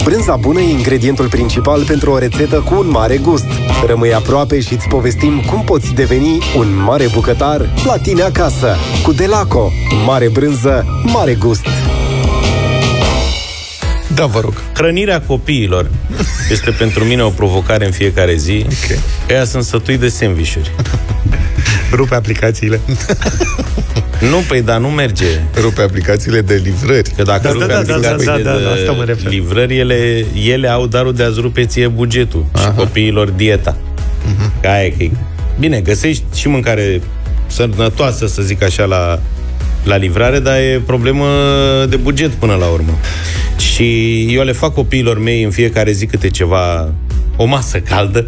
Brânza bună e ingredientul principal pentru o rețetă cu un mare gust. Rămâi aproape și îți povestim cum poți deveni un mare bucătar la tine acasă. Cu Delaco. Mare brânză, mare gust. Da, vă rog. Hrănirea copiilor este pentru mine o provocare în fiecare zi. Okay. Ea sunt sătui de sandvișuri. Rupe aplicațiile. Nu, păi, dar nu merge. Rupe aplicațiile de livrări. Că dacă rupe aplicațiile de livrări, ele au darul de a-ți rupe ție bugetul. Și copiilor dieta. Că aia e că bine, găsești și mâncare sănătoasă, să zic așa, la livrare, dar e problemă de buget până la urmă. Și eu le fac copiilor mei în fiecare zi câte ceva, o masă caldă.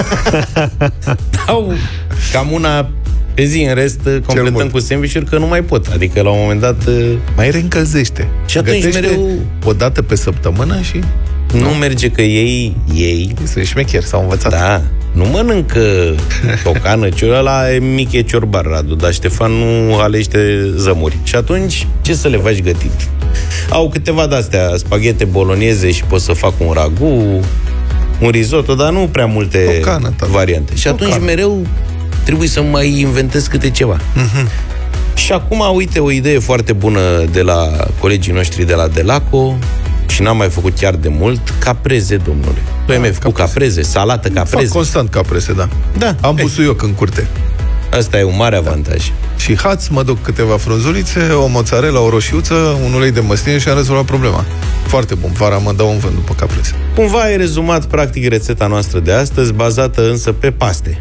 Dau cam una pe zi, în rest completăm cu sandvișuri, că nu mai pot. Adică la un moment dat mai reîncălzește. Și atunci mereu o dată pe săptămână și nu merge, că ei sunt șmecheri, s-au învățat. Da, nu mănâncă ciocană, ăla e mic, e ciorbar, Radu, dar Ștefan nu alește zămuri. Și atunci, ce să le faci gătit? Au câteva de-astea, spaghete bologneze și pot să fac un ragu, un risotto, dar nu prea multe variante. Și atunci mereu trebuie să mai inventez câte ceva. Și acum, uite, o idee foarte bună de la colegii noștri de la Delaco, și n-am mai făcut chiar de mult, capreze, domnule. Tu ai mai făcut capreze, salată capreze? Fac constant capreze, da. Da. Am busuioc în curte. Asta e un mare avantaj. Și mă duc câteva frunzulițe, o mozzarella, o roșiuță, un ulei de măsline și am rezolvat problema. Foarte bun. Vara mă dau un vânt după capreze. Cumva ai rezumat practic rețeta noastră de astăzi, bazată însă pe paste.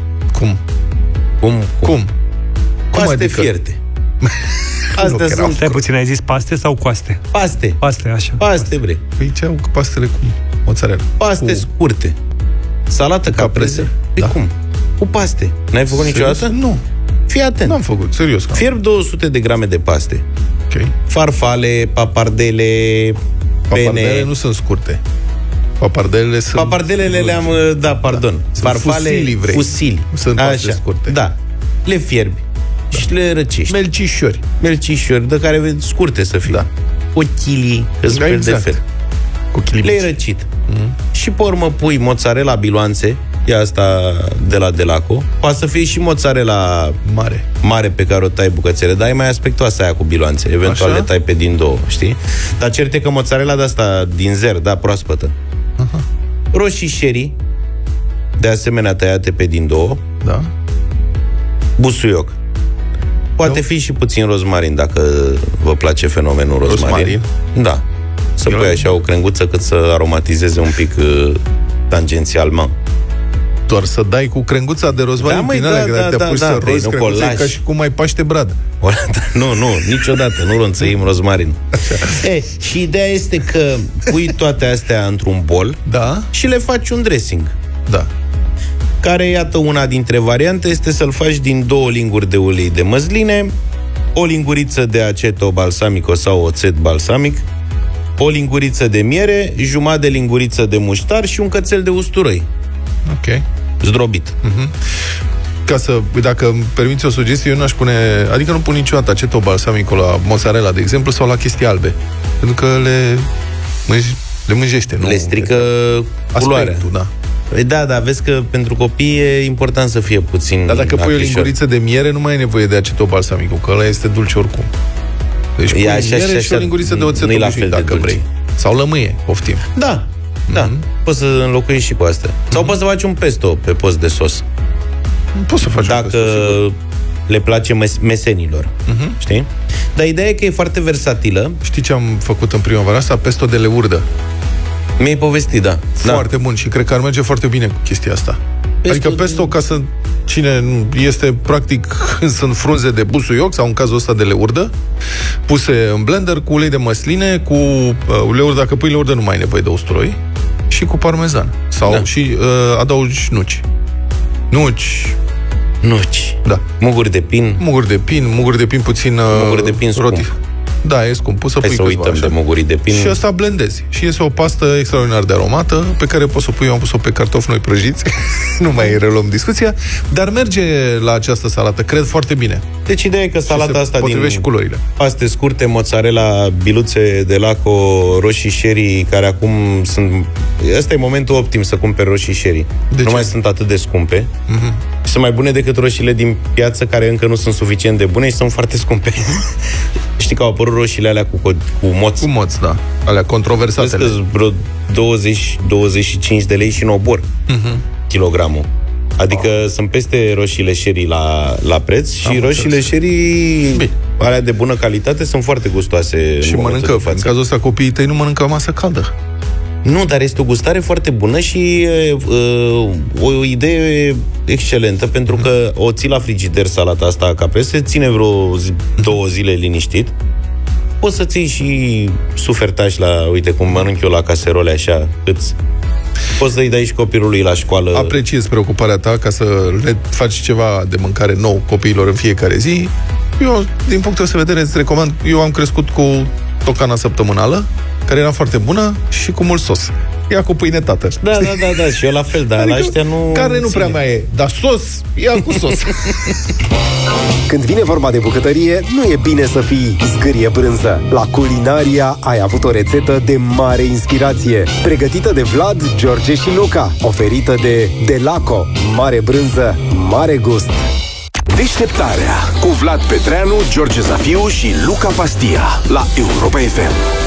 Cum? Paste adică? Fierte. Astea sunt... Stai puțin, ai zis paste sau coaste? Paste, așa. Paste, bre. Păi ce au pastele cu mozzarella? Paste scurte. Salată caprese. Da. Cum? Cu paste. N-ai făcut niciodată? Nu. Fii atent. N-am făcut, serios. Fierb 200 de grame de paste. Ok. Farfale, papardele, Papardelele nu sunt scurte. Papardelele sunt... Papardelele le-am... Da, pardon. Da. Farfale, fusili. Sunt paste scurte. Da. Le fierbi. Da. Și le răcești. Melcișori, de care scurte să fie. Da. Ochilii, că-s fel de fel. Le-ai răcit. Și pe urmă pui mozzarella biloanțe, e asta de la Delaco. Poate să fie și mozzarella mare pe care o tai bucățele, dar e mai aspectoasă aia cu biloanțe. Eventual le tai pe din două, știi? Dar certe că mozzarella de asta din zer, da, proaspătă. Roșii sherry, de asemenea tăiate pe din două. Da. Busuioc. Poate fi și puțin rozmarin, dacă vă place fenomenul rozmarin. Da. Să pui așa o crenguță cât să aromatizeze un pic tangențial. Doar să dai cu crenguța de rozmarin prin alea, că te-a pus să rozi crenguța, ca și cum ai paște brad. Nu, niciodată, nu ronțăim rozmarin. Și ideea este că pui toate astea într-un bol și le faci un dressing. Da. Care, iată, una dintre variante este să-l faci din 2 linguri de ulei de măsline, o linguriță de aceto balsamico sau oțet balsamic, o linguriță de miere, jumătate de linguriță de muștar și un cățel de usturoi. Ok. Zdrobit. Ca să, dacă îmi permiți o sugestie, eu n-aș pune, adică nu pun niciodată aceto balsamico la mozzarella, de exemplu, sau la chestii albe. Pentru că le mânjește. Le strică culoarea. Aspectul, da. Da, vezi că pentru copii e important să fie puțin. Dar dacă pui o linguriță de miere, nu mai ai nevoie de aceto balsamico, că ăla este dulce oricum. Deci pui miere și o linguriță de oțet obișnuit, dacă vrei. Sau lămâie, poftim. Da. Poți să înlocuiești și cu astea. Sau poți să faci un pesto pe post de sos. Poți să faci dacă le place mesenilor. Știi? Dar ideea e că e foarte versatilă. Știi ce am făcut în primăvara asta? Pesto de leurdă. Mi-ai povestit, da. Foarte bun și cred că ar merge foarte bine cu chestia asta. Adică pesto, ca să... Cine este, practic, sunt frunze de busuioc, sau în cazul ăsta de leurdă, puse în blender cu ulei de măsline, cu leurdă, dacă pui leurdă nu mai ai nevoie de usturoi, și cu parmezan. Sau și adaugi nuci. Nuci. Da. Muguri de pin. Muguri de pin puțin muguri de pin rotif. Da, e scump. Poți să Hai pui să uităm așa. de mugurii de pin. Și asta blendezi. Și iese o pastă extraordinar de aromată, pe care poți să pui, eu am pus-o pe cartofi noi prăjiți, nu mai reluăm discuția, dar merge la această salată, cred, foarte bine. Deci ideea e că salata asta din și culorile. paste scurte, mozzarella, biluțe de laco, roșii sherry, care acum sunt... Ăsta e momentul optim să cumperi roșii sherry. Nu mai sunt atât de scumpe. Și sunt mai bune decât roșiile din piață, care încă nu sunt suficient de bune și sunt foarte scumpe. Știi că au apărut roșiile alea cu moț. Cu moț, da. Alea controversatele. Vezi că vreo 20-25 de lei și în obor kilogramul. Adică sunt peste roșiile sherry la preț și roșiile sherry alea de bună calitate sunt foarte gustoase. Și mănâncă, în cazul ăsta copiii tăi nu mănâncă masă caldă. Nu, dar este o gustare foarte bună și o idee excelentă, pentru că o ții la frigider salata asta ca se ține vreo 2 zile liniștit. Poți să ții și sufertași la, uite cum mănânc eu la caserole așa, câți. Poți să-i dai și copilului la școală. Apreciez preocuparea ta ca să le faci ceva de mâncare nou copiilor în fiecare zi. Eu, din punctul ăsta de vedere, îți recomand. Eu am crescut cu tocana săptămânală, care era foarte bună și cu mult sos. Ia cu pâine, tată. Da, și eu la fel, dar adică la ăștia nu... Care nu prea mai e, dar sos, ia cu sos. Când vine vorba de bucătărie, nu e bine să fii zgârie brânză. La Culinaria ai avut o rețetă de mare inspirație, pregătită de Vlad, George și Luca, oferită de Delaco. Mare brânză, mare gust. Deșteptarea cu Vlad Petreanu, George Zafiu și Luca Pastia la Europa FM.